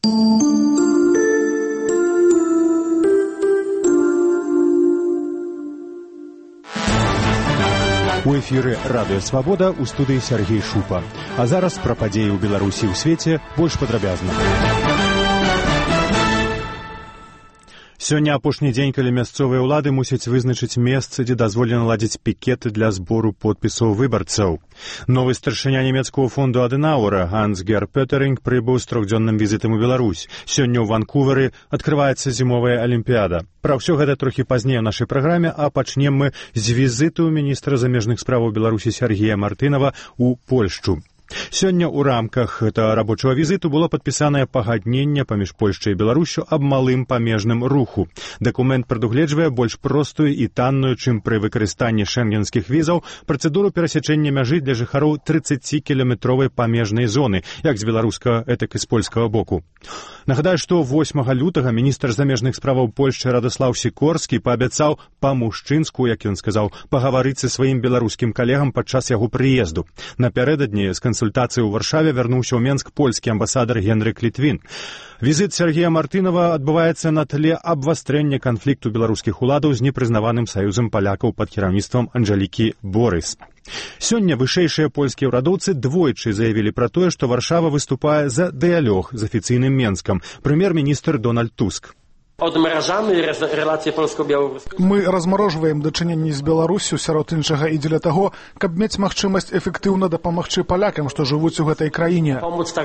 У эфіры «Радыё Свабода» у студыі Сергей Шупа. А зараз пра падзеі ў Беларусі і ў свеце больш падрабязна. Сёння апошні дзень, калі мясцовыя ўлады мусяць вызначыць месцы, дзе дазволена ладзіць пікеты для збору подпісаў выбарцаў. Новы старшыня нямецкага фонду Адэнауэра Ганс-Герт Пётеринг прыбыў з трохдзённым візітам у Беларусь. Сёння ў Ванкувары адкрываецца зімовая алімпіяда. Пра ўсё гэта трохі пазней у нашай праграме, а пачнем мы з візіту міністра замежных справаў Беларусі Сергея Мартынова ў Польшчу. Сёння ў рамках гэтага рабочага візіту было падпісанае пагадненне паміж Польшчай і Беларуссю аб малым памежным руху. Дакумент прадугледжвае больш простую і танную, чым пры выкарыстанні шэнгенскіх візаў, працэдуру перасячэння мяжы для жыхароў 30-кіламетровай памежнай зоны, як з беларускага, этак і з польскага боку. Нагадаю, што 8 лютага міністр замежных справаў Польшчы Радослаў Сікорскі паабяцаў па-мужчынску, як ён сказаў, пагаварыць са сваім беларускім калегам падчас яго прыезду. Напярэдадні з кансультацыі ў Варшаве вярнуўся ў Менск польскі амбасадар Генрык Літвін. Візіт Сергея Мартынова адбываецца на тле абвастрэння канфлікту беларускіх уладаў з непрызнаваным саюзам палякаў пад кіраўніцтвам Анжэлікі Борыс. Сёння вышэйшыя польскія ўрадоўцы двойчы заявілі пра тое, што Варшава выступае за дыялог з афіцыйным Менскам. Прэм'ер-міністр Дональд Туск. Мы размарожваем дачыненні з Беларуссю, сярод іншага і дзеля таго, каб мець магчымасць эфектыўна дапамагчы палякам, што жывуць у гэтай краіне.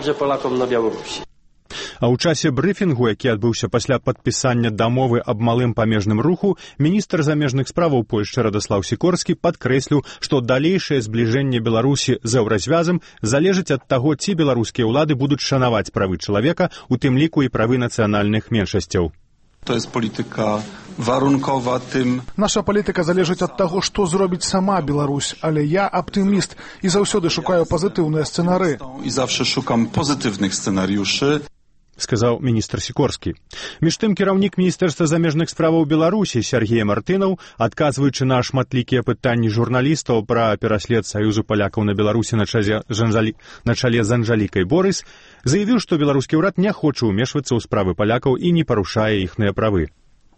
А ў часе брыфінгу, які адбыўся пасля падпісання дамовы аб малым памежным руху, міністр замежных справаў Польшчы Радослаў Сікорскі падкрэсліў, што далейшае збліжэнне Беларусі з еўразвязам залежыць ад таго, ці беларускія ўлады будуць шанаваць правы чалавека, у тым ліку і правы нацыянальных меншасцяў. To jest polityka warunkowa tym... Наша палітыка залежыць ад таго, што зробіць сама Беларусь, але я аптыміст і заўсёды шукаю пазітыўныя сцэнары. I zawsze szukam pozytywnych scenariuszy. Сказаў міністр Сікорскі. Між тым кіраўнік міністэрства замежных справаў Беларусі Сергей Мартынаў, адказваючы на шматлікія пытанні журналістаў пра пераслед саюзу палякаў на Беларусі на чале з Анжэлікай Борыс, заявіў, што беларускі ўрад не хоча ўмешвацца ў справы палякаў і не парушае іхныя правы.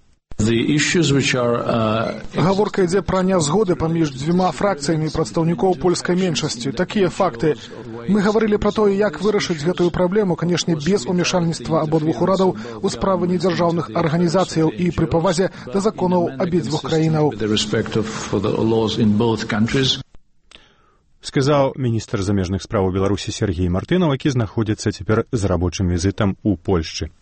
Гаворка ідзе пра нязгоды паміж дзвюма фракцыямі прадстаўнікоў польскай меншасці. Такія факты. Мы гаварылі пра тое, як вырашыць гэтую праблему, канешне, без умешальніцтва абодвух урадаў у справы недзяржаўных арганізацыяў і пры павазе да законаў абедзвюх краінаў. Сказаў міністр замежных справаў Беларусі Сергей Мартынаў, які знаходзіцца цяпер з рабочым візітам у Польшчы.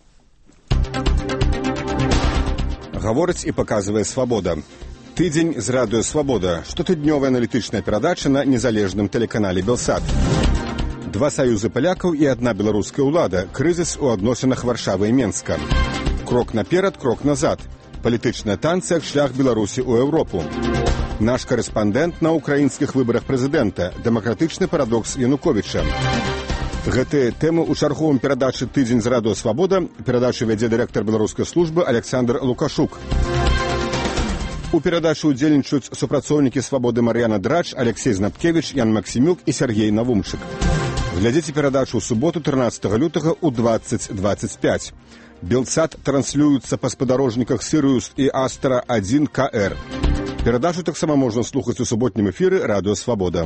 Гаворыць і паказвае «Свабода». Тыдзень з радыё «Свабода». Штотыднёвая аналітычная перадача на незалежным тэлеканале «Белсат». Два саюзы палякаў і адна беларуская ўлада. Крызіс у адносінах Варшавы і Менска. Крок наперад, крок назад. Палітычная танцы як шлях Беларусі ў Еўропу. Наш корэспандэнт на ўкраінскіх выбарах прэзідэнта. Дэмакратычны парадокс Януковіча. Гэтыя тэмы ў чарговым перадачы «Тыдзень з радыё Свабода». Перадачу вядзе дырэктар беларускай службы Александр Лукашук. У перадачы ўдзельнічаюць супрацоўнікі «Свабоды» Мар'яна Драч, Алексей Знапкевіч, Ян Максімюк і Сергей Навумчык. Глядзіце перадачу ў суботу 13 лютага ў 20:25. Белсат транслюецца па спадарожніках «Сірыус» і «Астра-1 КР». Перадачу таксама можна слухаць у суботнім эфіры «Радыё Свабода».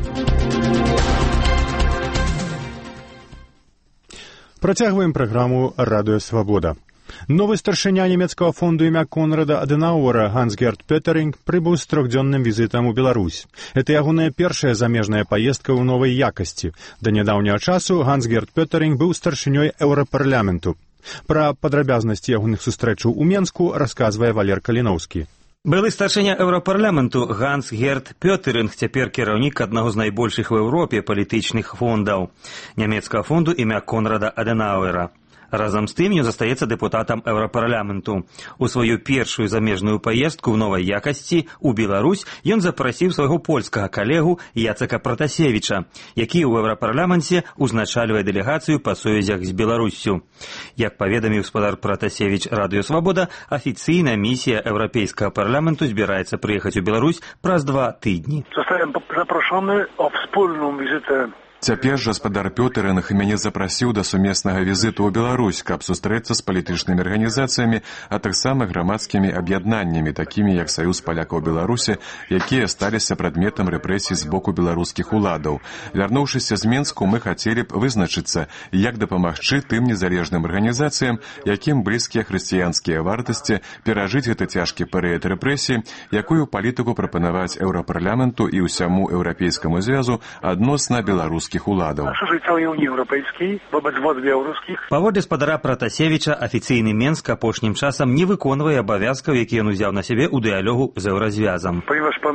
Працягваем праграму «Радыё Свабода». Новы старшыня нямецкага фонду імя Конрада Адэнауэра Ганс-Герт Пётеринг прыбыў з трохдзённым візітам у Беларусь. Это ягоная першая замежная паездка ў новай якасці. Да нядаўняга часу Ганс-Герт Пётеринг быў старшынёй Еўрапарламенту. Пра падрабязнасці ягоных сустрэчаў у Менску расказвае Валер Каліноўскі. Былы старшыня Еўрапарламенту Ганс-Герт Пётеринг цяпер кіраўнік аднаго з найбольшых у Еўропе палітычных фондаў нямецкага фонду імя Конрада Адэнауэра. Разам з тым ён застаецца дэпутатам Еўрапарламенту. У сваю першую замежную паездку ў новай якасці ў Беларусь ён запрасіў свайго польскага калегу Яцека Пратасевіча, які ў Еўрапарламенце узначальвае дэлегацыю па сувязях з Беларуссю. Як паведаміў спадар Пратасевіч Радыё Свабода, афіцыйная місія Еўрапейскага парламенту збіраецца прыехаць у Беларусь праз 2 тыдні. Zostałem zaproszony o wspólną wizytę Цяпер жа гаспадар Пётэрынг мяне запрасіў да сумеснага візіту ў Беларусь, каб сустрэцца з палітычнымі арганізацыямі, а таксама грамадскімі аб'яднаннямі, такімі як Саюз палякаў Беларусі, якія сталіся прадметам рэпрэсій з боку беларускіх уладаў. Вярнуўшыся з Менску, мы хацелі б вызначыцца, як дапамагчы тым незалежным арганізацыям, якім блізкія хрысціянскія вартасці, перажыць гэты цяжкі перыяд рэпрэсій, якую палітыку прапанаваць Еўрапарламенту і ўсяму Еўрапейскаму звязу адносна беларускіх уладаў. Паводле спадара Пратасевіча, афіцыйны Менск апошнім часам не выконвае абавязкаў, які ён узяў на сябе ў дыялогу з Еўразвязам.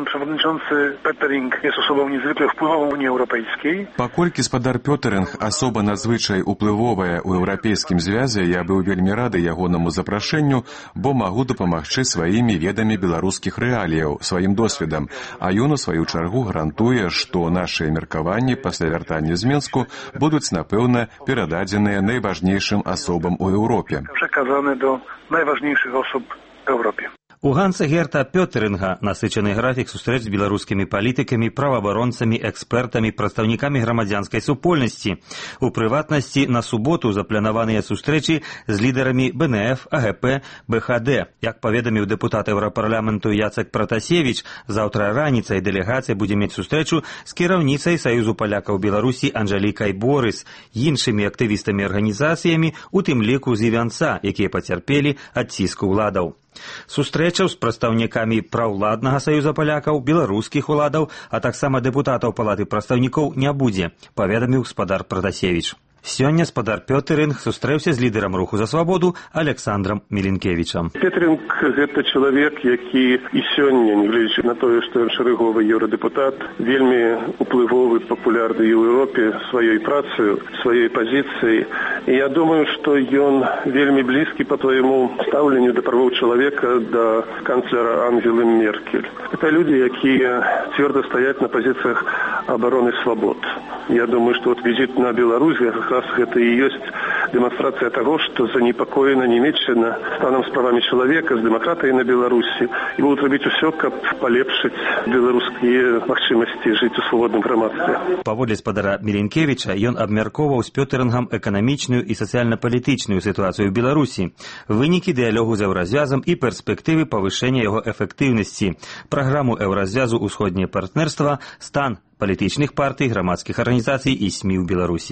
Паколькі спадар Пётэрынг асоба надзвычай уплывовая ў Еўрапейскім звязе, я быў вельмі рады ягонаму запрашэнню, бо магу дапамагчы сваімі ведамі беларускіх рэаліяў, сваім досведам, а ён, у сваю чаргу, гарантуе, што нашыя меркаванні пасля вяртання з Менску будуць, напэўна, перададзеныя найважнейшым асобам у Еўропе. Przekazane do najważniejszych osób w Europie. У Ганса Герта Пётэрынга насычаны графік сустрэч з беларускімі палітыкамі, праваабаронцамі, экспертамі, прадстаўнікамі грамадзянскай супольнасці. У прыватнасці, на суботу запланаваныя сустрэчы з лідарамі БНФ, АГП, БХД. Як паведаміў дэпутат Еўрапарламенту Яцек Пратасевіч, заўтра раніцай дэлегацыя будзе мець сустрэчу з кіраўніцай Саюзу палякаў Беларусі Анжэлікай Борыс, іншымі актывістамі арганізацыямі, у тым ліку з Івянца, якія пацярпелі ад ціску ўладаў. Сустрэчаў з прадстаўнікамі праўладнага Саюза палякаў, беларускіх уладаў, а таксама дэпутатаў палаты прадстаўнікоў не будзе, паведаміў спадар Пратасевіч. Сёння спадар Пётэрынг сустрэўся з лідарам руху за свабоду Александром Міленкевічам. Пётэрынг – гэта чалавек, які і сёння, нягледзячы на тое, што ён шэраговы еўрадэпутат, вельмі уплывовы, папулярны ў Еўропе сваёй працаю, сваёй пазіцыяй. І я думаю, што ён вельмі блізкі па твайму стаўленню да правоў чалавека, да канцлера Ангелы Меркель. Это людзі, якія цвёрда стаяць на пазіцыях абароны свабод. Я думаю, што візіт на Беларусь как раз гэта і ёсць дэманстрацыя таго, што занепакоена Нямецчына станам справамі чалавека, з дэмакратыяй на Беларусі, і будуць рабіць усё, каб палепшыць беларускія магчымасці жыць у свабодным грамадстве. Паводле спадара Міленкевіча, ён абмяркоўваў з Пётэрынгам эканамічную і сацыяльна-палітычную сітуацыю ў Беларусі, вынікі дыялогу з Еўразвязам і перспектывы павышэння яго эфектыўнасці, праграму Еўразвязу «Усходняе партнерства», стан палітычных партый, грамадскіх арганізацый і СМІ ў Беларусі.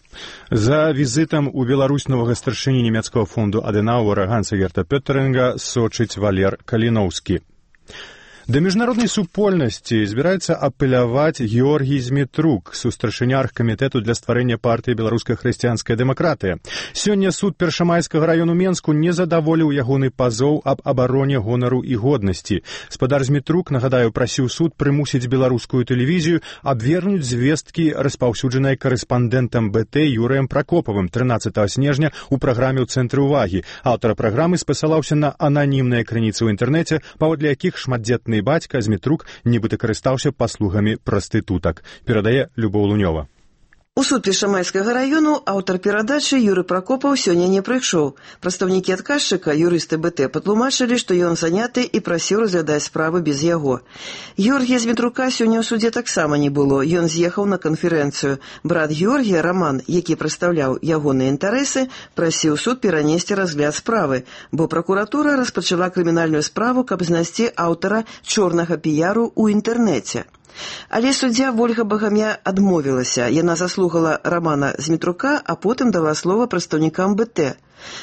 За візітам у Беларусь новага старшыні нямецкага фонду Адэнауэра Ганса Герта Пётэрынга сочыць Валер Каліноўскі. Да міжнароднай супольнасці збіраецца апеляваць Георгій Змітрук, сустаршыня аргкамітэту для стварэння партыі «Беларуская хрысціянская дэмакратыя». Сёння суд Першамайскага раёну Менску не задаволіў ягоны пазоў аб абароне гонару і годнасці. Спадар Змітрук, нагадаю, прасіў суд прымусіць беларускую тэлевізію абвергнуць звесткі, распаўсюджаныя карэспандэнтам БТ Юрыем Пракопавым 13 снежня ў праграме «У цэнтры ўвагі». Аўтар праграмы спасылаўся на ананімныя крыніцы ў інтэрнэце, паводле якіх шматдзетны бацька Змітрук нібыта карыстаўся паслугамі прастытутак. Перадае Любоў Лунёва. У суд Першамайскага раёну аўтар перадачы Юрый Пракопаў сёння не прыйшоў. Прадстаўнікі адказчыка, юрысты БТ, патлумачылі, што ён заняты і прасіў разглядаць справы без яго. Георгія Змітрука сёння ў судзе таксама не было. Ён з'ехаў на канферэнцыю. Брат Георгія, Раман, які прадстаўляў ягоныя інтарэсы, прасіў суд перанесці разгляд справы, бо пракуратура распачала крымінальную справу, каб знайсці аўтара чорнага піяру ў інтэрнэце. Але суддзя Вольга Багамя адмовілася. Яна заслухала Рамана Змітрука, а потым дала слова прадстаўнікам БТ.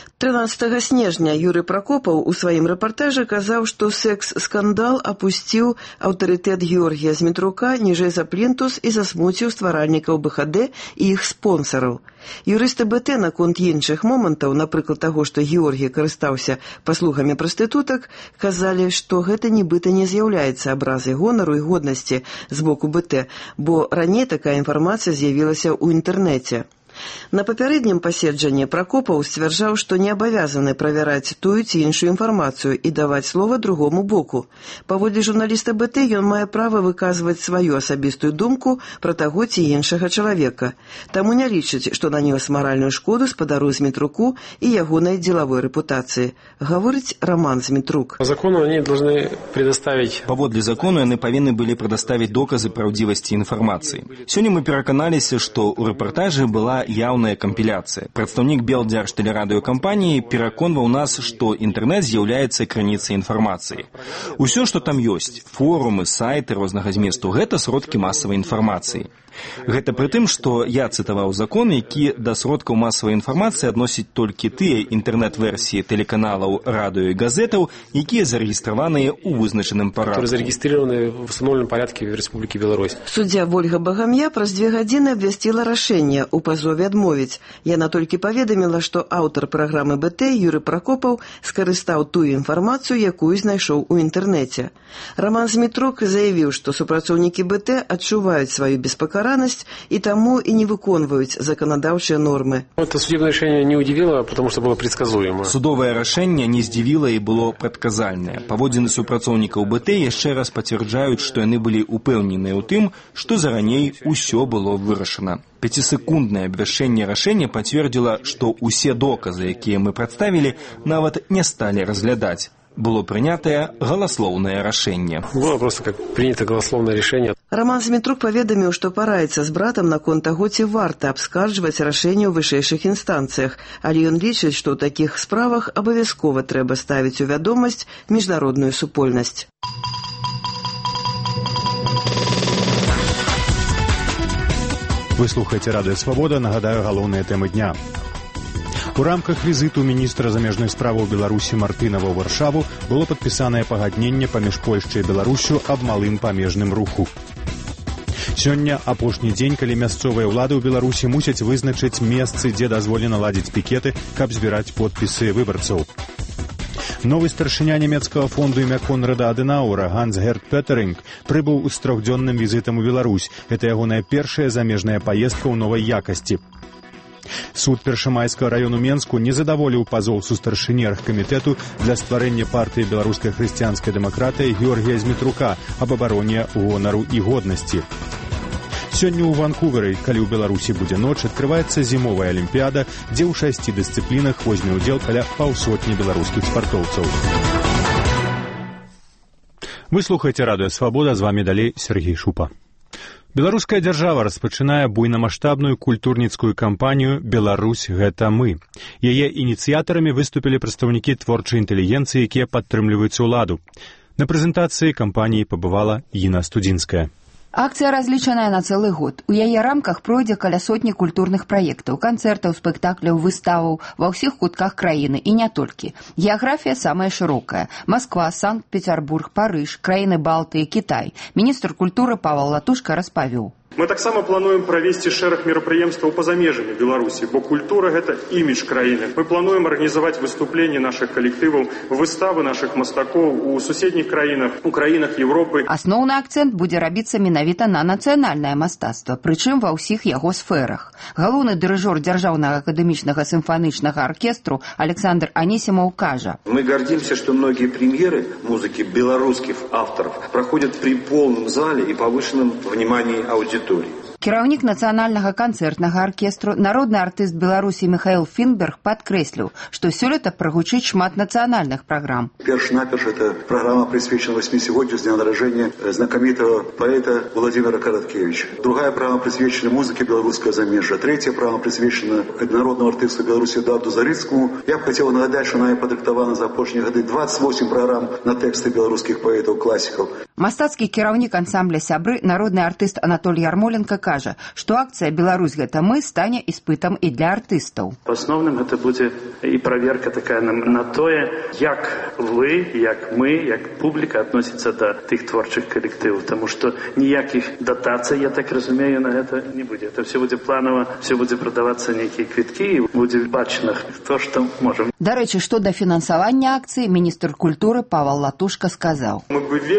13 снежня Юрый Пракопаў у сваім рэпартажы казаў, што секс-скандал апусціў аўтарытэт Георгія Змітрука ніжэй за плінтус і засмуціў стваральнікаў БХД і іх спонсараў. Юрысты БТ наконт іншых момантаў, напрыклад таго, што Георгій карыстаўся паслугамі прастытутак, казалі, што гэта нібыта не з'яўляецца абразай гонару і годнасці з боку БТ, бо раней такая інфармацыя з'явілася ў інтэрнэце. На папярэднім паседжанні Пракопаў сцвярджаў, што не абавязаны правяраць тую ці іншую інфармацыю і даваць слова другому боку. Паводле журналіста БТ ён мае права выказваць сваю асабістую думку пра таго ці іншага чалавека. Таму не лічыць, што нанёс маральную шкоду спадару Змітруку і ягонай дзелавой рэпутацыі. Гаворыць Роман Змітрук. По закону они должны предоставить... Паводле закону яны павінны былі прадоставіць доказы праўдзівасці інфармацыі. Сёння мы пераканаліся, што ў рэпартажы была яўная кампіляцыя. Прадстаўнік Белдзяржтэлерадыёкампаніі пераконваў нас, што інтэрнэт з'яўляецца крыніцай інфармацыі. Усё, што там ёсць, форумы, сайты рознага зместу, гэта сродкі масавай інфармацыі. Гэта пры тым, што я цытаваў закон, які да сродкаў масавай інфармацыі адносіць толькі тыя інтэрнэт-версіі тэлеканалаў, радыё і газетаў, якія зарэгістраваныя ў вызначаным парадку. Которые зарегистрированы в установленном порядке в Республике Беларусь. Суддзя Вольга Багам'я праз 2 гадзіны абвясціла рашэнне ў пазове адмовіць. Яна толькі паведаміла, што аўтар праграмы БТ Юрый Пракопаў скарыстаў тую інфармацыю, якую знайшоў у інтэрнэце. Роман Змітрук заявіў, што супрацоўнікі БТ адчуваюць сваю беспакаранасць и тому и не выконваюць законодаўчыя нормы. Это судебное решение не удивило, потому что было предсказуемо. Судовае рашэнне не здзівіла і было прадказальнае. Паводзіны супрацоўнікаў БТ яшчэ раз пацвярджаюць, што яны былі упэўненыя ў тым, што зараней усё было вырашана. 5-секунднае абвяшчэнне рашэння пацвердзіла, што ўсе доказы, якія мы прадставілі, нават не сталі разглядаць. Было прынятае галаслоўнае рашэнне. Было просто как принято галаслоўнае рашэнне. Роман Змітрук паведаміў, што параіцца з братам наконт таго, ці варта абскарджваць рашэнне ў вышэйшых інстанцыях, але ён лічыць, што ў такіх справах абавязкова трэба ставіць у вядомасць міжнародную супольнасць. Вы слухаеце Радыё Свабода, нагадаю галоўныя тэмы дня. У рамках візіту міністра замежных справаў Беларусі Мартынава ў Варшаву было падпісанае пагадненне паміж Польшчай і Беларуссю аб малым памежным руху. Сёння апошні дзень, калі мясцовыя ўлады ў Беларусі мусяць вызначыць месцы, дзе дазволена ладзіць пікеты, каб збіраць подпісы выбарцаў. Новы старшыня нямецкага фонду імя Конрада Адэнауэра Ганс-Герт Пётеринг прыбыў з 3-дзённым візітам у Беларусь. Гэта ягоная першая замежная паездка ў новай якасці. Суд Першамайскага раёну Менску не задаволіў пазоў сустаршыні аргкамітэту для стварэння партыі беларускай хрысціянскай дэмакратыі Георгія Змітрука аб абароне гонару і годнасці. Сёння ў Ванкувері, калі ў Беларусі будзе ноч, адкрываецца зімовая алімпіяда, дзе ў 6 дысцыплінах возьме ўдзел каля 500 беларускіх спартоўцаў. Вы слухаеце Радыё Свабода, з вамі далей Сергей Шупа. Беларуская дзяржава распачынае буйнамаштабную культурніцкую кампанію «Беларусь – гэта мы». Яе ініцыятарамі выступілі прадстаўнікі творчай інтэлігенцыі, якія падтрымліваюць уладу. На прэзентацыі кампаніі пабывала Інна Студзінская. Акцыя разлічаная на цэлы год. У яе рамках пройдзе каля сотні культурных праектаў, канцэртаў, спектакляў, выставаў ва ўсіх кутках краіны і не толькі. Геаграфія самая шырокая. Москва, Санкт-Петербург, Парыж, краіны Балтыі, Кітай. Міністр культуры Павел Латушка распавёў. Мы таксама плануем правесці шэраг мерапрыемстваў па-за межамі Беларусі, бо культура – гэта імідж краіны. Мы плануем арганізаваць выступленні нашых калектываў, выставы нашых мастакоў у суседніх краінах, у краінах Европы. Асноўны акцэнт будзе рабіцца менавіта на нацыянальнае мастацтва, прычым ва ўсіх яго сферах. Галоўны дырыжор Дзяржаўнага акадэмічнага сімфанічнага аркестру Александр Анісімаў кажа. Мы гордимся, что многие премьеры музыки белорусских авторов проходят при полном зале и повышенном внимании аудитории. Кіраўнік нацыянальнага канцэртнага аркестру, народны артыст Беларусі Михаил Фінберг падкрэсліў, што сёлета прагучыць шмат нацыянальных праграм. Перш-наперш эта программа присвячена 80-летию с дня рождения знакомитого поэта Владимира Короткевича. Другая программа присвячена музыке белорусского замежжа. Третья программа присвячена народному артисту Беларуси Эдуарду Зарыцкому. Я бы хотел нагадать, что нами падрыктавана за апошнія гады 28 программ на тексты белорусских поэтов-классиков. Мастацкі кіраўнік ансамбля «Сябры», народны артыст Анатолий Ярмоленко кажа, што акцыя «Беларусь – гэта мы» стане іспытам і для артыстаў. Асноўным гэта будзе і праверка такая на тое, як вы, як мы, як публіка адносіцца да тых творчых калектываў, таму што ніякіх датацый, я так разумею, на гэта не будзе. Это все будзе планова, все будзе прадавацца нейкія квіткі і будзе бачна то, што можам. Дарэчы, што да фінансавання акцыі, міністр культуры Павел Латушка сказаў. Мы бы вельмі хацелі,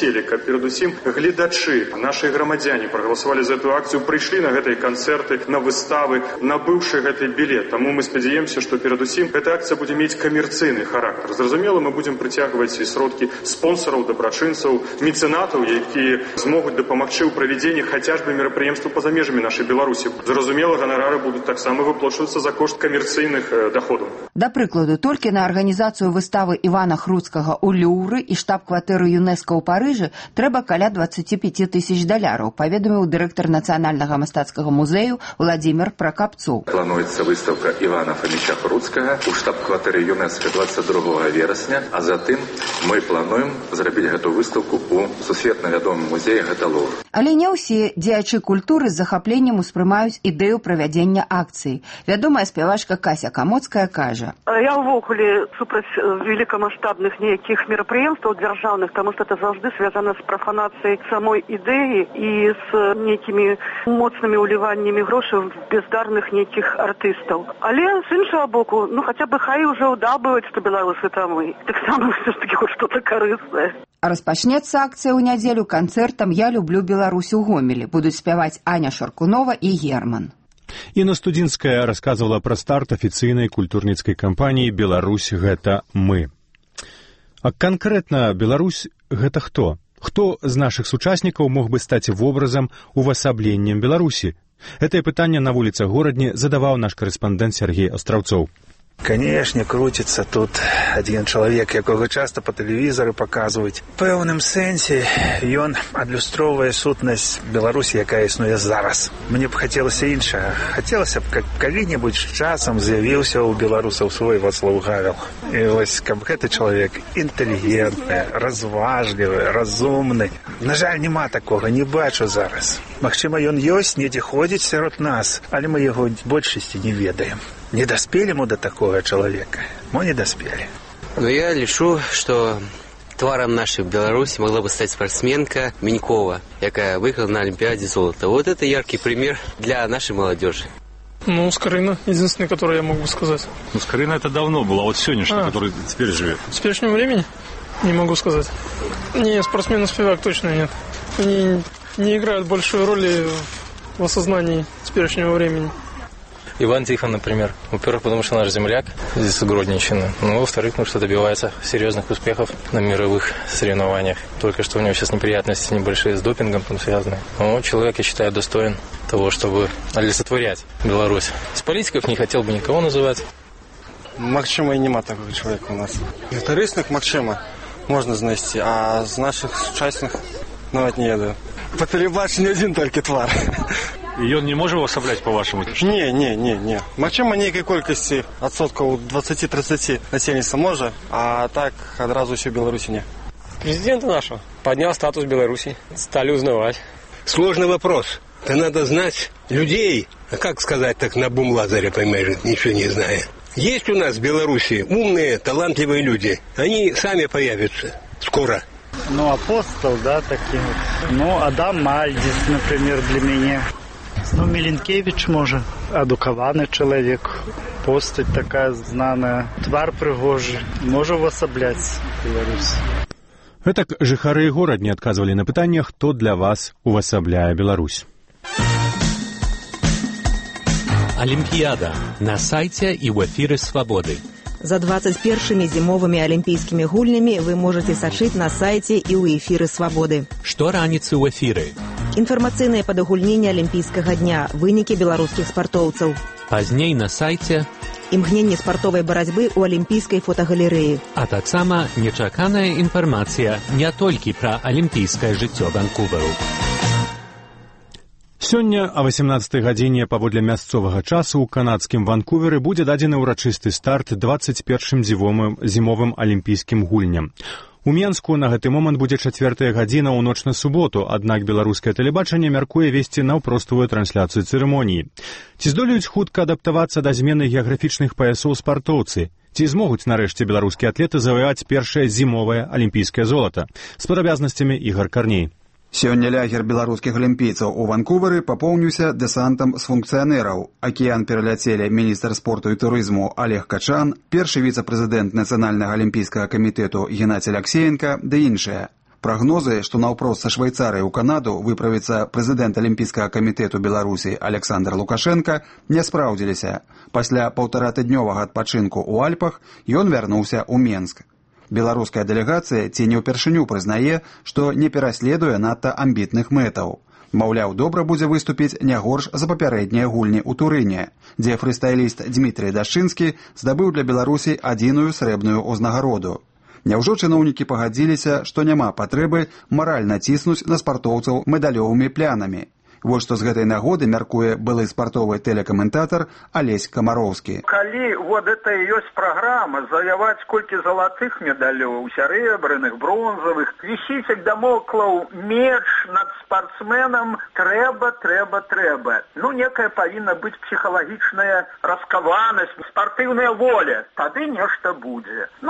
хацелі, каб перадусім гледачы, нашы грамадзяне прагаласавалі за эту акцыю, прыйшлі на гэтыя канцэрты, на выставы, набыўшы гэты білет. Таму мы спадзяемся, што перадусім гэта акцыя будзе мець камерцыйны характар. Зразумела, мы будзем прыцягваць і сродкі спонсараў, дабрачынцаў, мецэнатаў, якія змогуць дапамагчы ў правядзенні хаця ж бы мерапрыемстваў па-за межамі нашай Беларусі. Зразумела, ганарары будуць таксама выплачвацца за кошт камерцыйных даходаў. Да прыкладу, толькі на арганізацыю выставы Івана Хруцкага ў Люўры і штаб-кватэры ЮНЕСКО ў Парыжы трэба каля 25 тысяч даляраў, паведаміў дырэктар Нацыянальнага мастацкага музею Владзімір Пракапцоў. Плануецца выстаўка Івана Фаміча Хруцкага ў штаб-кватэры ЮНЕСКО 22 верасня, а затым мы плануем зрабіць гэту выстаўку ў сусветна вядомым музеі, гэта Лувр. Але не ўсе дзеячы культуры з захапленнем успрымаюць ідэю правядзення акцыі. Вядомая спявачка Кася Камоцкая кажа: Я ўвогуле супраць великомасштабных нейкіх мерапрыемстваў дзяржаўных, таму што это заўжды звязана з прафанацыяй самой ідэі і з нейкімі моцнымі ўліваннямі грошай в бездарных нейкіх артыстаў. Але з іншага боку, хаця бы хай уже ўдабываць, што беларусы там і таксама ўсё ж такі хоць што-то карыснае. А распачнецца акцыя ў нядзелю канцэртам «Я люблю Беларусь» у Гомелі. Будуць спяваць Аня Шаркунова і Герман. Інна Студзінская расказвала пра старт афіцыйнай культурніцкай кампаніі «Беларусь – гэта мы». А канкрэтна Беларусь – гэта хто? Хто з нашых сучаснікаў мог бы стаць вобразам увасабленнем Беларусі? Гэтае пытанне на вуліцах горадні задаваў наш корэспандэнт Сергей Астраўцоў. Канешне, круціцца тут адзін чалавек, якога часта па тэлевізары паказваюць. У пэўным сэнсе ён адлюстроўвае сутнасць Беларусі, якая існуе зараз. Мне б хацелася іншага. Хацелася б, каб калі-небудзь часам з'явіўся ў беларусаў свой Вацлаў Гавел. І вось, каб гэты чалавек інтэлігентны, разважлівы, разумны. На жаль, няма такога, не бачу зараз. Магчыма, ён ёсць, недзе ходзіць сярод нас, але мы яго большасці не ведаем. Не доспели мы до такого человека. Мы не доспели. Но я лишу, что тваром нашей Беларуси могла бы стать спортсменка Минькова, якая выиграла на Олимпиаде золото. Вот это яркий пример для нашей молодежи. Скорина, единственный, который я могу сказать. Скорина это давно было, а вот сегодняшний, который теперь живет. С теперешнего времени? Не могу сказать. Не, спортсмен-спевак точно нет. Они не играют большую роль в осознании теперешнего времени. Иван Тихон, например. Во-первых, потому что наш земляк здесь с Гродненщины. Во-вторых, потому что добивается серьезных успехов на мировых соревнованиях. Только что у него сейчас неприятности небольшие с допингом там связаны. Но человек, я считаю, достоин того, чтобы олицетворять Беларусь. С политиков не хотел бы никого называть. Максима и нема такого человека у нас. Корыстных Максима можно знайти, а з наших сучасных навіть не ведаю. По телебаченню один только твар. И он не может уособлять, по-вашему? Не. Максима нейкай колькасці адсоткаў 20-30 насельніцтва можа, а так адразу ўсё Беларусі не. Президента нашего поднял статус Беларуси, стали узнавать. Сложный вопрос. Это надо знать людей. А как сказать так на бум-лазаре, понимаешь, ничего не зная. Есть у нас в Беларуси умные, талантливые люди. Они сами появятся скоро. Апостол, таким. Адам Мальдис, например, для меня. Міленкевич, може, адукаваны чалавек, постать такая знаная, твар прыгожы, можа увасабляць Беларусь. Гэтак жыхары горадні адказвалі на пытанне, хто для вас увасабляе Беларусь. Олимпиада на сайте и в эфире «Свободы». За 21-ми зимовыми олимпийскими гульнями вы можете сачыць на сайте и у эфиры «Свободы». Что раніцы ў эфиры? Информационные падагульненні Олимпийского дня, вынікі беларускіх спартоўцаў. Пазней на сайте. Імгненне спартовай барацьбы ў алімпійскай фотагалерэі. А таксама нечаканая інфармацыя не толькі пра алімпійскае жыццё Ванкуверу. Сёння о 18 гадзіне паводле мясцовага часу ў канадскім Ванкуверы будзе дадзены ўрачысты старт 21-м зімовым алімпійскім гульням. У Менску на гэты момант будзе 4-я гадзіна ў ноч на суботу, аднак беларускае тэлебачанне мяркуе весці наўпростую трансляцыю цырымоніі. Ці здолеюць хутка адаптавацца да змены геаграфічных паясоў спартоўцы? Ці змогуць нарэшце беларускія атлеты заваяваць першае зімовае алімпійскае золата? З падрабязнасцямі Ігор Карней. Сёння лагер беларускіх алімпійцаў у Ванкувары папоўніўся дэсантам з функцыянераў. Акіян пераляцелі міністр спорту і турызму Олег Качан, першы віцэ-прэзідэнт Нацыянальнага алімпійскага камітэту Геннадзь Аляксеенка ды іншыя. Прагнозы, што наўпрост са Швейцарыі ў Канаду выправіцца прэзідэнт Алімпійскага камітэту Беларусі Александр Лукашенко, не спраўдзіліся. Пасля паўтаратыднёвага адпачынку ў Альпах ён вярнуўся ў Менск. Беларуская дэлегацыя ці не ўпершыню прызнае, што не пераследуе надта амбітных мэтаў. Маўляў, добра будзе выступіць не горш за папярэднія гульні ў Турыне, дзе фрыстайліст Дмітрый Дашчынскі здабыў для Беларусі адзіную срэбную ўзнагароду. Няўжо чыноўнікі пагадзіліся, што няма патрэбы маральна ціснуць на спартоўцаў медалёвымі плянамі? Вот што з гэтай нагоды мяркуе былы спартовы тэлекаментатар Алесь Камароўскі. Калі вот это і ёсць праграма завяваць колькі залатых медалёў, сярэбраных, бронзавых, вісіць як дамоклаў меч над спартсменам, трэба. Ну, некая павінна быць псіхалагічная раскаванасць, спартыўная воля. Тады нешта будзе. Ну,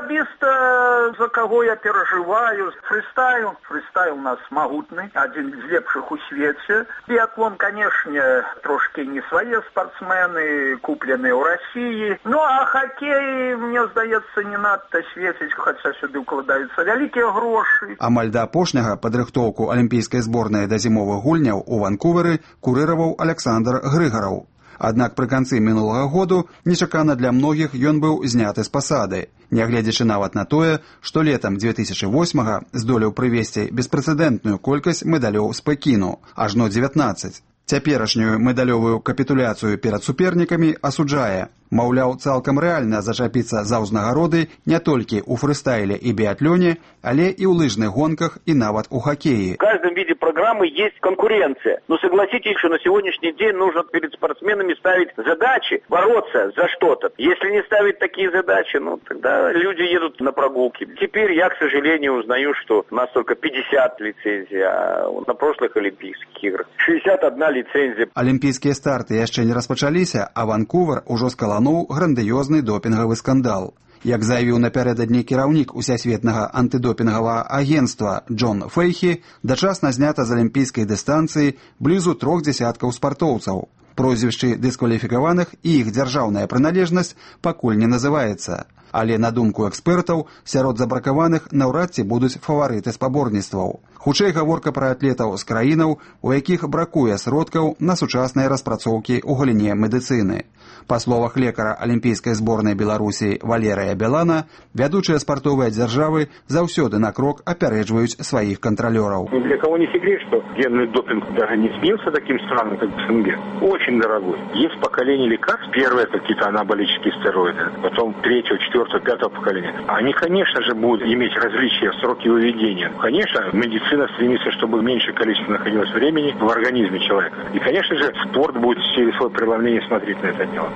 асабіста, за каго я перажываю, фрыстайл у нас магутны, адзін з лепшых у свеце. Биатлон, конечно, трошки не свои спортсмены, купленные в России. Ну, а хоккей, мне здаецца, не надо светить, хотя сюда укладаюцца вялікія грошы. Амаль да апошняга падрыхтоўку алімпійскай зборнай да зімовых гульняў у Ванкувері курыраваў Александр Грыгараў. Аднак пры канцы мінулага году нечакана для многіх ён быў зняты з пасады, нягледзячы нават на тое, што летам 2008-га здолеў прывесці беспрэцэдэнтную колькасць медалёў з Пекіну, ажно 19. Цяперашнюю медалёвую капітуляцыю перад супернікамі асуджае. Маўляў, цалкам рэальна зачапіцца за ўзнагароды не толькі ў фрыстайле і біатлоне, але і ў лыжных гонках и нават у хоккее. В каждом виде программы есть конкуренция. Но согласитесь, что на сегодняшний день нужно перед спортсменами ставить задачи, бороться за что-то. Если не ставить такие задачи, ну тогда люди едут на прогулки. Теперь я, к сожалению, узнаю, что у нас только 50 лицензий, а на прошлых Олимпийских играх 61 лицензия. Олимпийские старты яшчэ не распачаліся, а Ванкувер ужо скалануў грандыёзны допінгавы скандал. Як заявіў напярэдадні кіраўнік усесветнага антыдопінгавага агенцтва Джон Фейхі, дачасна знята з алімпійскай дыстанцыі блізу 3 дзясяткаў спартоўцаў. Прозвішчы дыскваліфікаваных і іх дзяржаўная прыналежнасць пакуль не называецца. Але, на думку экспертаў, сярод забракаваных наўрад ці будуць фаварыты спаборніцтваў. Хутчэй гаворка пра атлетаў з краінаў, у якіх бракуе сродкаў на сучасныя распрацоўкі ў галіне медыцыны. Па словах лекара алімпійскай зборнай Беларусі Валерыя Белана, вядучыя спартовыя дзяржавы заўсёды на крок апярэджваюць сваіх кантралёраў. Ни для кого не секрет, что генный допинг даже не снился таким странам, как СНГ. Очень дорогой. Есть поколение лекарств. Первое – какие-то анаболические стероиды. Потом 3, 4, 5 поколения. Они, конечно же, будут иметь различия, сроки выведения. Конечно, медицина стремится, чтобы меньшее количество находилось времени в организме человека. И, конечно же, спорт будет через свое преломление смотреть на это дело.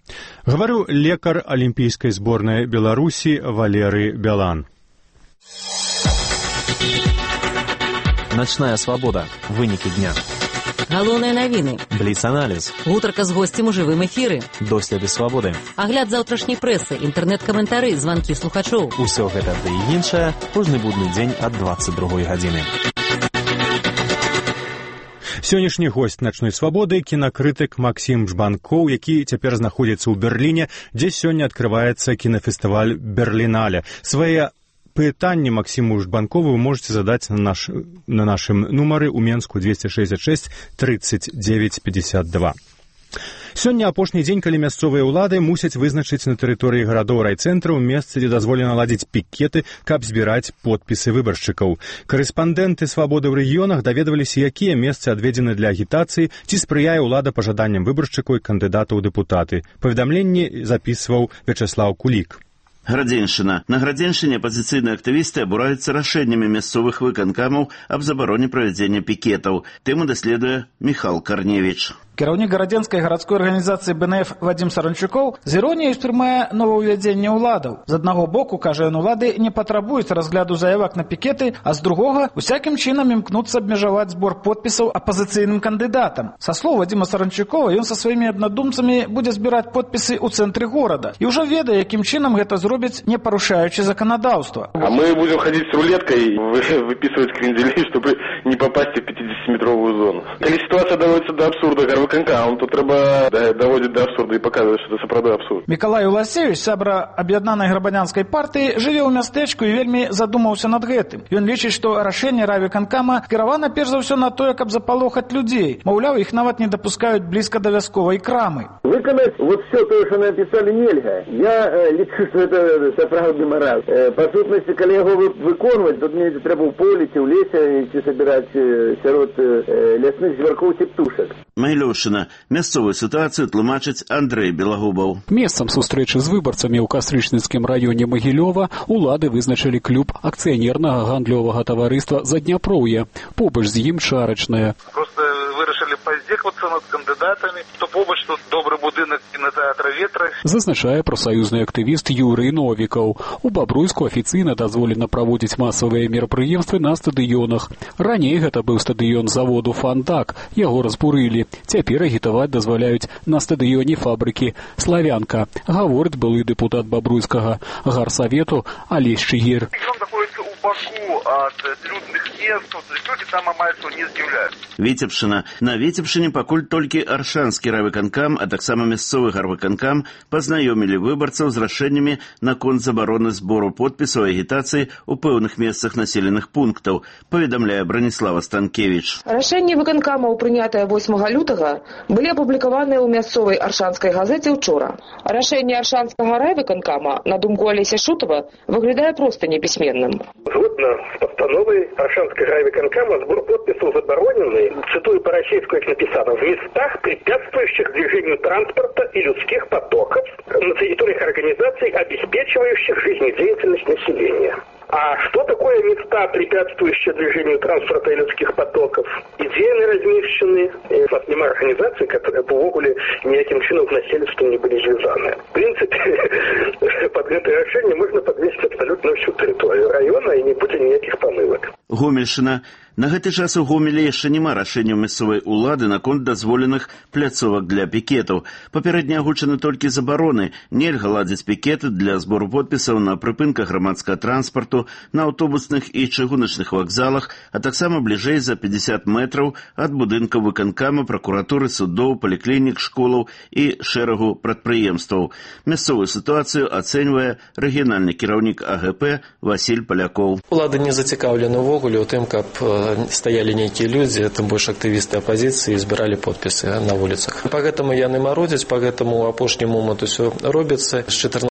Говорю лекар Олимпийской сборной Беларуси Валерий Белан. Ночная свобода. Вынікі дня. Галоўныя навіны. Бліц-аналіз. Гутарка з госцем у жывым эфіры. Доследы свабоды. Агляд заўтрашняй прэсы, інтэрнэт-каментары, званкі слухачоў. Усё гэта ды і іншае кожны будны дзень ад 22 гадзіны. Сённяшні госць «Начной свабоды» – кінакрытык Максім Жбанкоў, які цяпер знаходзіцца ў Берліне, дзе сёння адкрываецца кінафестываль «Берлінале». Свае пытанні Максіму Жбанкову вы можете задаць на нашым нумары ў Менску 266 39 52. Сёння апошні дзень, калі мясцовыя ўлады мусяць вызначыць на тэрыторыі гарадоў райцэнтраў месцы, дзе дазволена ладзіць пікеты, каб збіраць подпісы выбаршчыкаў. Карэспандэнты «Свабоды» ў рэгіёнах даведваліся, якія месцы адведзены для агітацыі, ці спрыяе ўлада пажаданням выбаршчыкаў і кандыдатаў у дэпутаты. Паведамленне запісваў Вячеслав Кулік. Градзеншчына. На Градзеншчыне апазіцыйныя актывісты абураюцца рашэннямі мясцовых выканкамаў аб забароне правядзення пікетаў. Тэму даследуе Міхал Карневіч. Кіраўнік гарадзенскай гарадской арганізацыі БНФ Вадзім Саранчукоў з іроніяй успрымае новаўвядзенне ўладаў. З аднаго боку, кажа ён, улады не патрабуюць разгляду заявак на пікеты, а з другога усякім чынам імкнуцца абмежаваць збор подпісаў апазіцыйным кандыдатам. Са слоў Вадзіма Саранчукова, ён са сваімі аднадумцамі будзе збіраць подпісы ў цэнтры горада. І ўжо ведае, якім чынам гэта зробіць зробіць, не парушаючы заканадаўства. А мы будем ходить с рулеткой, выписывать кренделей, чтобы не попасть в 50-метровую зону. Коли ситуация доводится до абсурда гарвыканкамам, то трэба доводить до абсурда и показывать, что это сапраўды абсурд. Мікалай Уласевіч, сябра Аб'яднанай грабанянскай партыі, жыве ў мястэчку і вельмі задумаўся над гэтым. Ён лічыць, што рашэнне райвыканкама кіравана перш за ўсё на тое, каб запалохаць людзей. Маўляў, іх нават не дапускаюць блізка да вясковай крамы. Выканаць вот все то, что написали, нельга. Я лічу, что это сапраўдны маразм. По сутнасці, калі яго выконваць, то мне трэба ў полі ці ў лесе ці сабіраць сярод лясных звяркоў ці птушак. Магілёўшчына. Мясцовую сітуацыю тлумачыць Андрэй Белагубаў. Месцам сустрэчы з выбарцамі ў Кастрычніцкім раёне Магілёва улады вызначылі клуб акцыянернага гандлёвага таварыства «Задняпроўе». Побач з ім чарачная. Просто вырашылі паздзеквацца над кандыдатамі, што побач тут добры будынак кінатэатра «Ветра». Зазначае прафсаюзны актывіст Юрый Новікаў. У Бабруйску афіцыйна дазволена праводзіць масавыя мерапрыемствы на стадыёнах. Раней гэта быў стадыён заводу «Фантак». Яго разбурылі. Цяпер агітаваць дазваляюць на стадыёне фабрыкі «Славянка», гаворыць былы дэпутат Бабруйскага гарсавету Алесь Чыгір. Ён знаходзіцца ў баку ад людных мест, люди там амаль што не з'яўляюцца. Віцебшчына. На Віцебшчыне пакуль толькі Аршанскі райвыканкам, а таксама мясцовы гарвыканкам пазнаёмілі выбарцаў з рашэннямі наконт забароны збору подпісаў і агітацыі ў пэўных месцах населеных пунктаў, паведамляе Браніслава Станкевіч. Рашэнні выканкамаў, прынятыя 8 лютага, былі апублікаваныя ў мясцовай аршанскай газеце ўчора. Рашэнне аршанскага райвыканкама, на думку Алеся Шутова, выглядае проста непісьменным. Згодна з пастановай Аршанскай райвыканкама збор подпісаў забаронены, цитую по-российски, как написано, в местах, препятствующих движению транспорта и людских потоков на территориях организаций, обеспечивающих жизнедеятельность населения. А что такое места, препятствующие движению транспорта и людских потоков? Идейно размещены, от нема организаций, которые бы увогуле ніяким чином в насельстве не были звязаны. В принципе, под это решение можно подвесить абсолютно всю территорию района и не будет никаких помылок. Гомельшчына. На гэты час у Гомелі яшчэ няма рашэнняў мясцовай улады наконт дазволеных пляцовак для пікетаў. Папярэдне агучаны толькі забароны. Нельга ладзіць пікеты для збору подпісаў на прыпынках грамадскага транспарту, на аўтобусных і чыгуначных вакзалах, а таксама бліжэй за 50 метраў ад будынкаў выканкама, пракуратуры, судоў, паліклінік, школаў і шэрагу прадпрыемстваў. Мясцовую сітуацыю ацэньвае рэгіянальны кіраўнік АГП Васіль Палякоў. Улады не зацікаўлены ўвогуле ў тым, каб стаялі нейкія людзі, тым больш актывісты апазіцыі, і збіралі подпісы на вуліцах. Па гэтаму яны мародзяць, па гэтаму апошні момант усё робіцца. З 14